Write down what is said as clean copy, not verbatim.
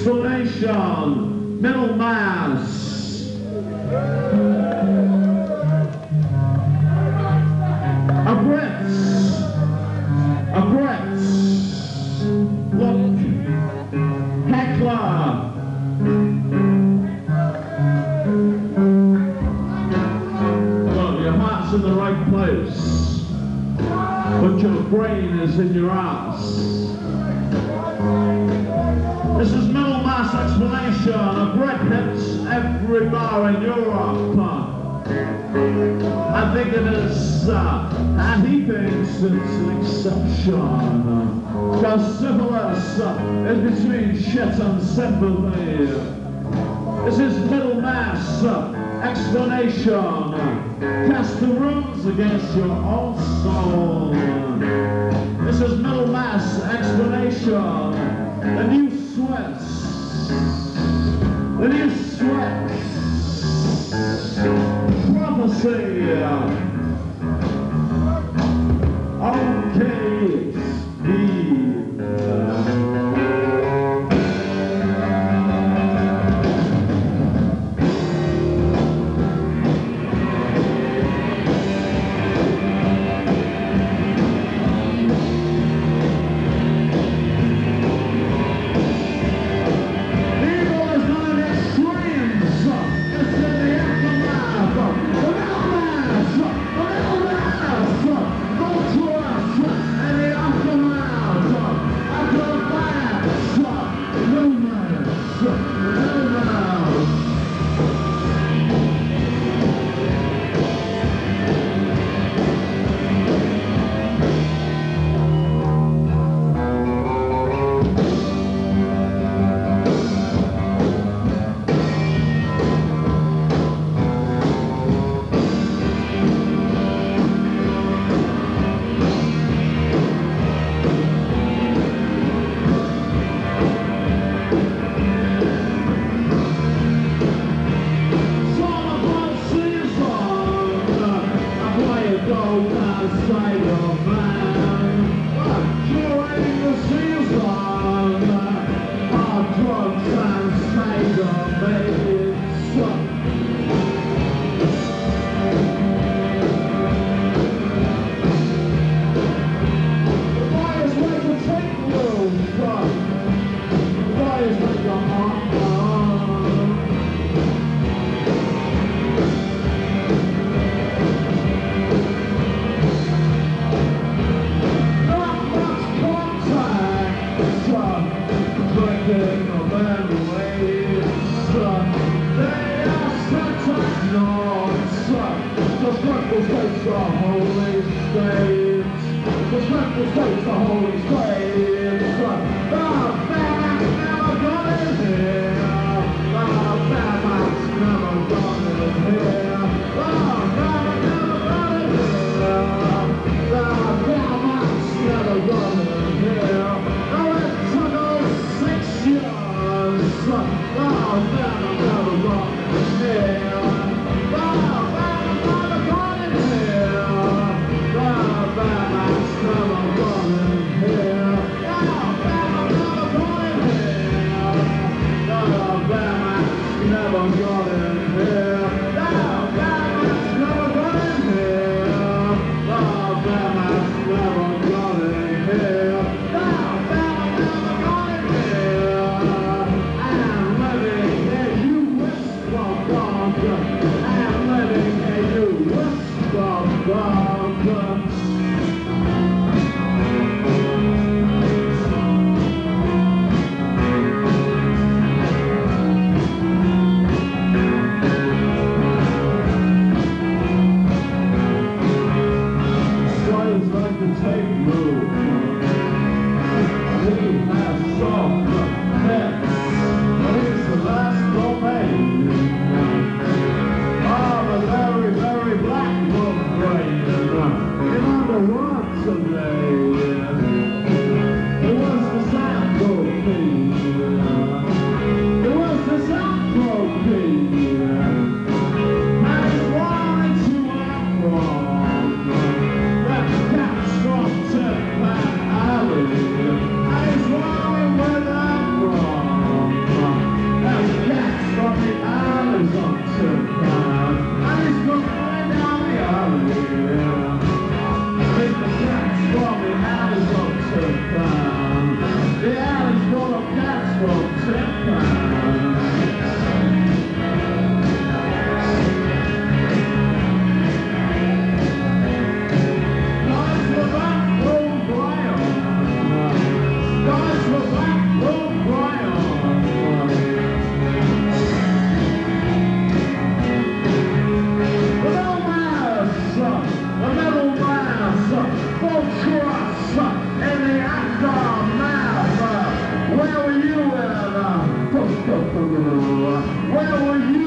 explanation, middle mass. A Brett, look, heckler. Look, your heart's in the right place, but your brain is in your ass. This is middle mass explanation. A Brett hits every bar in Europe. I think it is, and he thinks it's an exception. Because syphilis is between shit and sympathy. This is middle mass explanation. Cast the runes against your own soul. This is middle mass explanation. The new sweats. The new sweats. Prophecy. Okay, Steve. Yeah. Where were you